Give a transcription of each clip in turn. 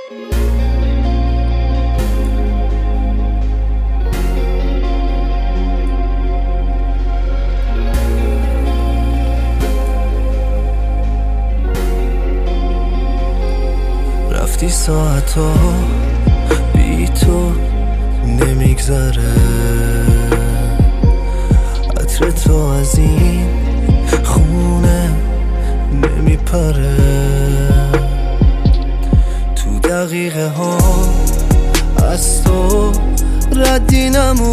رفتی ساعتا بی تو نمیگذره، عطر تو از این خونه نمیپره. تو دقیقه ها از تو ردی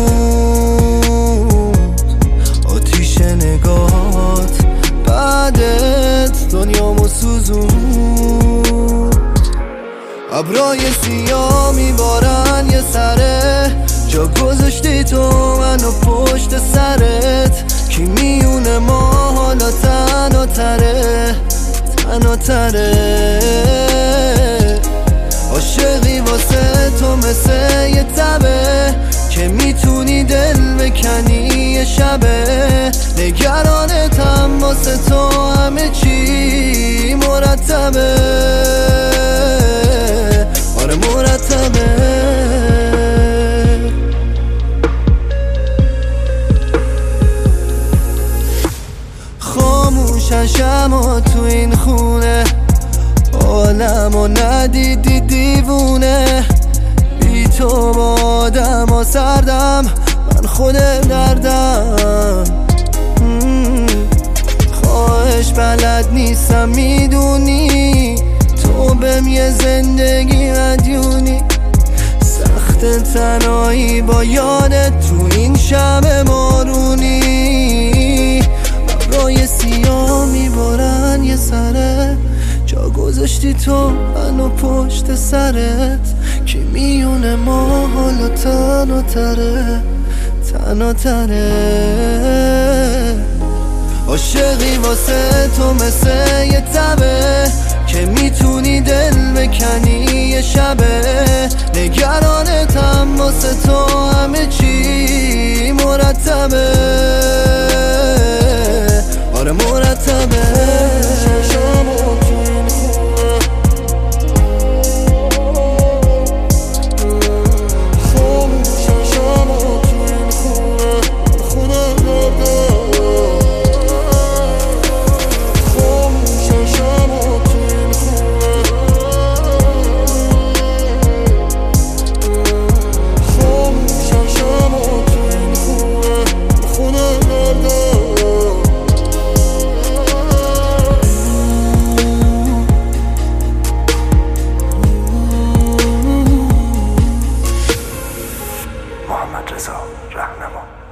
نموند، آتیش نگات بعدت دنیامو سوزون. ابرای سیاه میبارن یه سره، جا گذاشتی تو منو پشت سرت. کی میونه ما حالا تنها تره، تنها تره. عاشقی واسه تو مثل یه تبه که میتونی دل بکنی یه شبه. نگرانتم واسه تو همه چی مرتبه، آره مرتبه. خاموشن شما تو این خونه، عالمو ندیدی دیوونه. بی تو با آدم ها سردم، من خودم دردم. خواهش بلد نیستم میدونی، تو بهم یه زندگی مدیونی. سخت تنهایی با یادت تو این شب بارونی. ابرای سیاه میبارن یه سره، جا گذاشتی تو منو پشت سرت. کی میونه ما حالا تنها تره، تنها تره. عاشقی واسه تو مثل یه تبه که میتونی دل بکنی یه شبه. نگرانتم واسه تو همه چی مرتبه، آره مرتبه. محمد رضا رهنما.